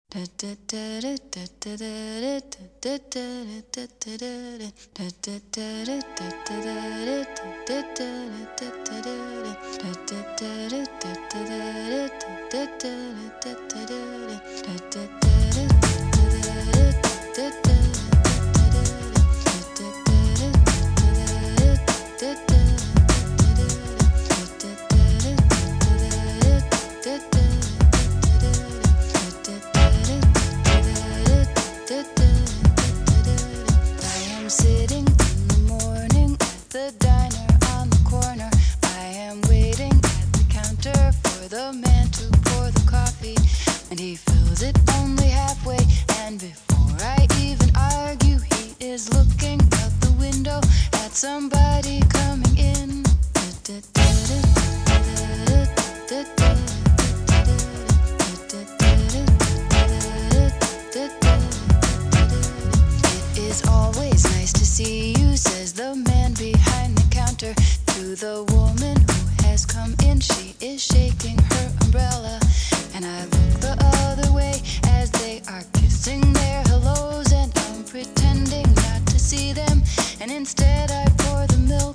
Sitting in the morning at the diner on the corner. I am waiting at the counter for the man to pour the coffee, and he fills it only halfway. And before I even argue, he is looking out the window at somebody coming in. It's always nice to see you, says the man behind the counter to the woman who has come in. She is shaking her umbrella, and I look the other way as they are kissing their hellos, and I'm pretending not to see them, and instead I pour the milk.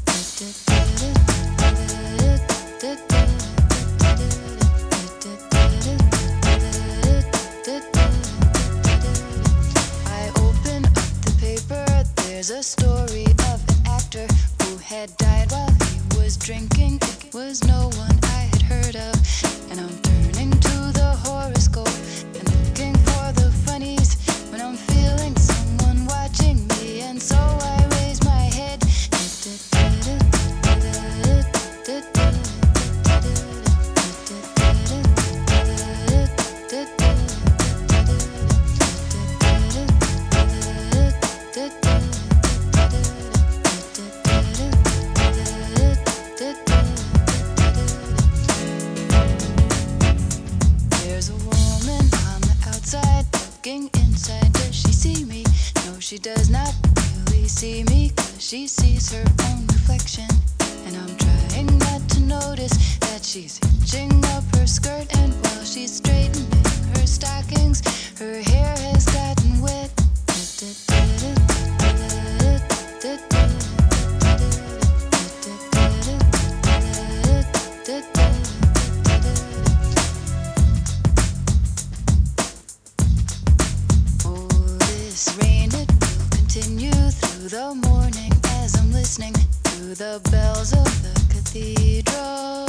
I open up the paper. There's a story of an actor who had died while he was drinking. It was no one I had heard of, and I'm turning to the horoscope and looking for the funnies when I'm feeling someone watching me, and so I raise my head. There's a woman on the outside looking inside. Does she see me? No, she does not really see me, 'cause she sees her own reflection. And I'm trying not to notice that she's hitching up her skirt, and while she's straightening her stockings, her hair has gotten wet. Oh, this rain, it will continue through the morning as I'm listening to the bells of the cathedral.